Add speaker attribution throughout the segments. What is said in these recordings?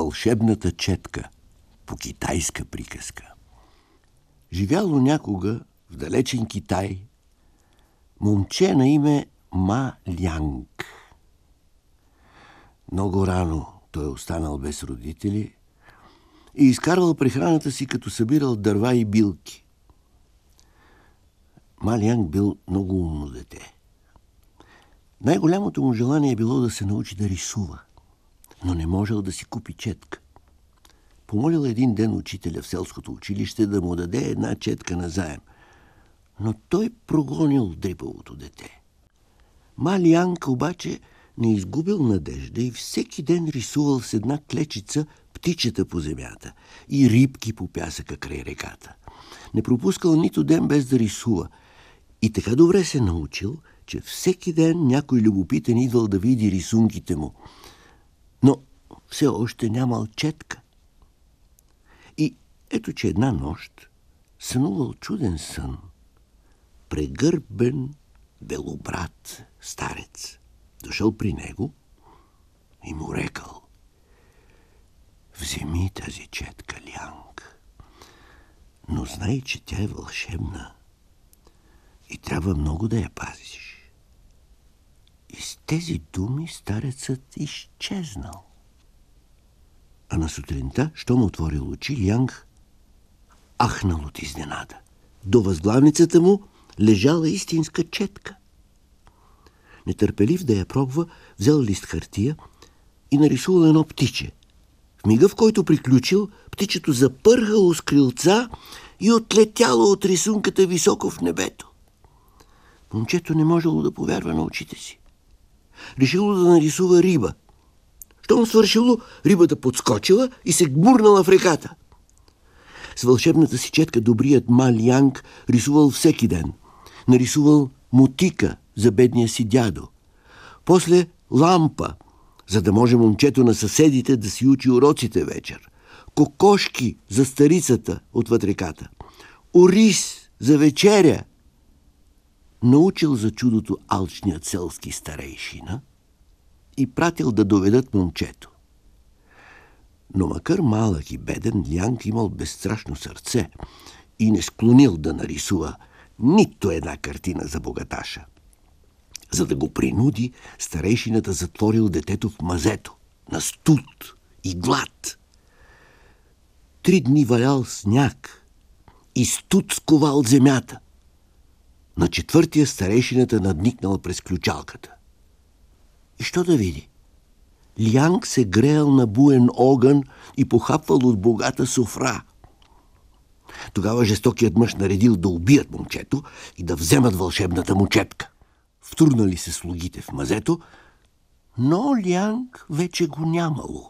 Speaker 1: Вълшебната четка по китайска приказка. Живяло някога в далечен Китай момче на име Ма Лянг. Много рано той е останал без родители и изкарвал прехраната си, като събирал дърва и билки. Ма Лянг бил много умно дете. Най-голямото му желание е било да се научи да рисува, но не можел да си купи четка. Помолил един ден учителя в селското училище да му даде една четка назаем, но той прогонил дрипавото дете. Ма Лянг обаче не изгубил надежда и всеки ден рисувал с една клечица птичета по земята и рибки по пясъка край реката. Не пропускал нито ден без да рисува и така добре се научил, че всеки ден някой любопитен идвал да види рисунките му, но все още нямал четка. И ето, че една нощ сънувал чуден сън. Прегърбен белобрат старец дошъл при него и му рекал: вземи тази четка, Лянг, но знай, че тя е вълшебна и трябва много да я пазиш. И с тези думи старецът изчезнал. А на сутринта, щом отворил очи, Лянг ахнал от изненада. До възглавницата му лежала истинска четка. Нетърпелив да я пробва, взел лист хартия и нарисувал едно птиче. В мига, в който приключил, птичето запърхало с крилца и отлетяло от рисунката високо в небето. Момчето не можело да повярва на очите си. Решило да нарисува риба. Щом свършило, рибата подскочила и се гмурнала в реката. С вълшебната си четка добрият Ма Лянг рисувал всеки ден. Нарисувал мотика за бедния си дядо. После лампа, за да може момчето на съседите да си учи уроците вечер. Кокошки за старицата отвъд реката. Ориз за вечеря. Научил за чудото алчният селски старейшина и пратил да доведат момчето. Но макар малък и беден, Лянг имал безстрашно сърце и не склонил да нарисува нито една картина за богаташа. За да го принуди, старейшината затворил детето в мазето на студ и глад. 3 дни валял сняг и студ сковал земята. На 4-тия старейшината надникнал през ключалката. И що да види? Лянг се греял на буен огън и похапвал от богата софра. Тогава жестокият мъж наредил да убият момчето и да вземат вълшебната му четка. Втурнали се слугите в мазето, но Лянг вече го нямало.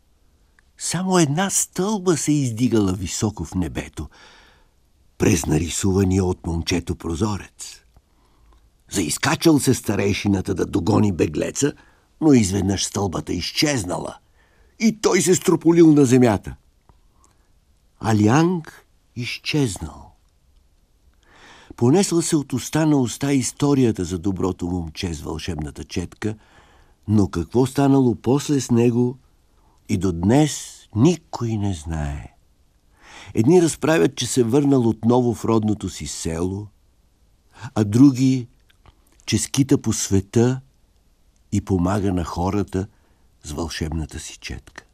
Speaker 1: Само една стълба се издигала високо в небето, през нарисувания от момчето прозорец. Заискачал се старейшината да догони беглеца, но изведнъж стълбата изчезнала и той се строполил на земята. А Лянг изчезнал. Понесла се от уста на уста историята за доброто момче с вълшебната четка, но какво станало после с него и до днес никой не знае. Едни разправят, че се върнал отново в родното си село, а други, че скита по света и помага на хората с вълшебната си четка.